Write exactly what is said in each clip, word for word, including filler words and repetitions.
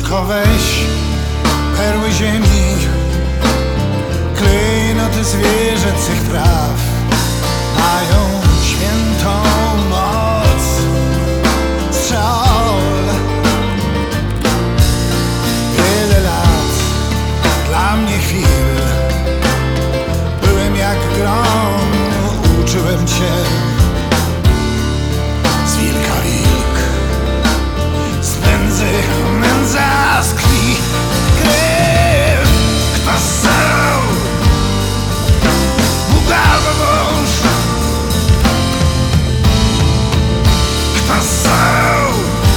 Tylko weź perły ziemi, klejnoty zwierzęcych praw mają świętą moc strzał. Wiele lat dla mnie chwil, byłem jak grom, uczyłem cię. Z wilka wilk, z nędzy nędza, z krwi krew. Kto ssał, Bóg albo mąż. Kto ssał,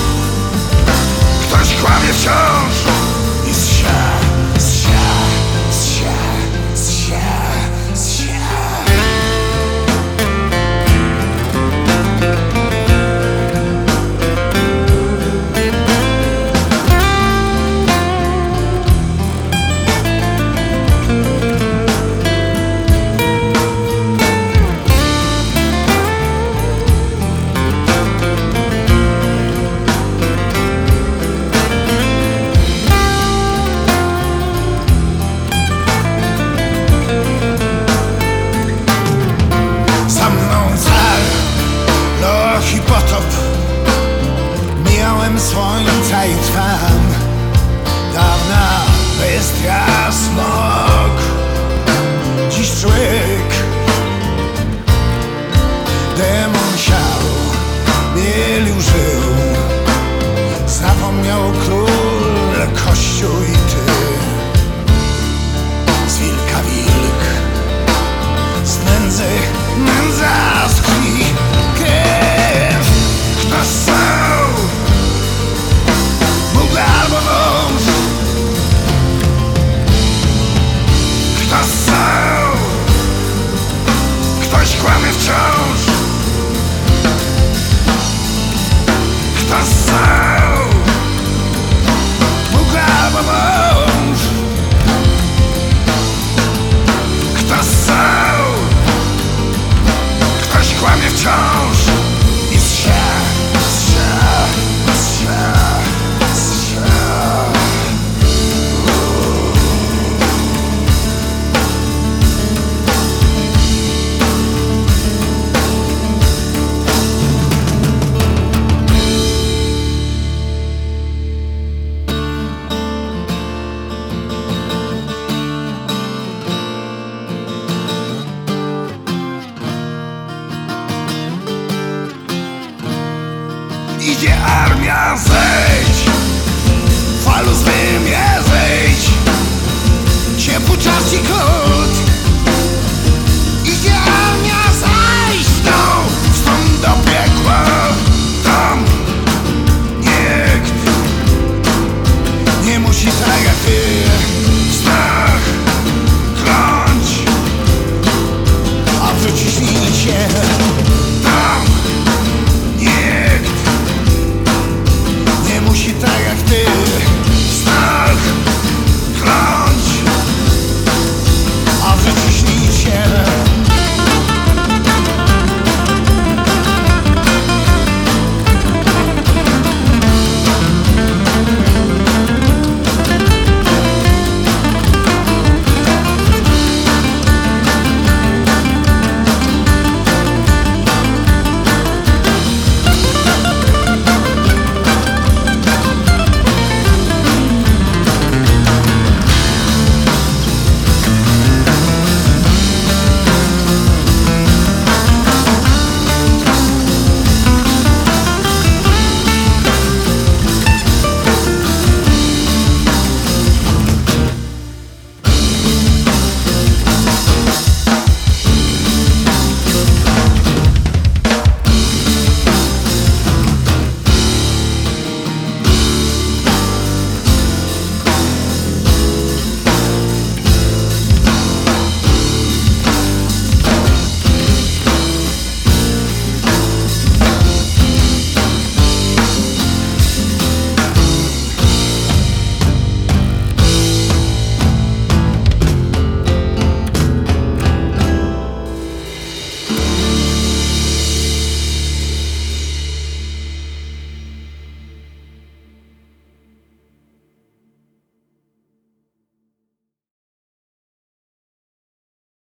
ktoś kłamie wciąż. I zsia, zsia, zsia, zsia, zsia. Loch i potop, mijałem słońca i trwam. Dawna bestia smok, dziś człowiek. Demon siał, bielił żył, zapomniał król, kościół i ty. Z wilka wilk, z nędzy nędza, z krwi krew. Kto ssał, Bóg albo mąż. Kto ssał, ktoś kłamie wciąż. Kto ssał, Bóg albo mąż. Kto ssał, ktoś kłamie wciąż. I zsia, zsia, zsia, zsia. Idzie armia, zejdź, falu z wymie zejdź. Ciepły czas i krót,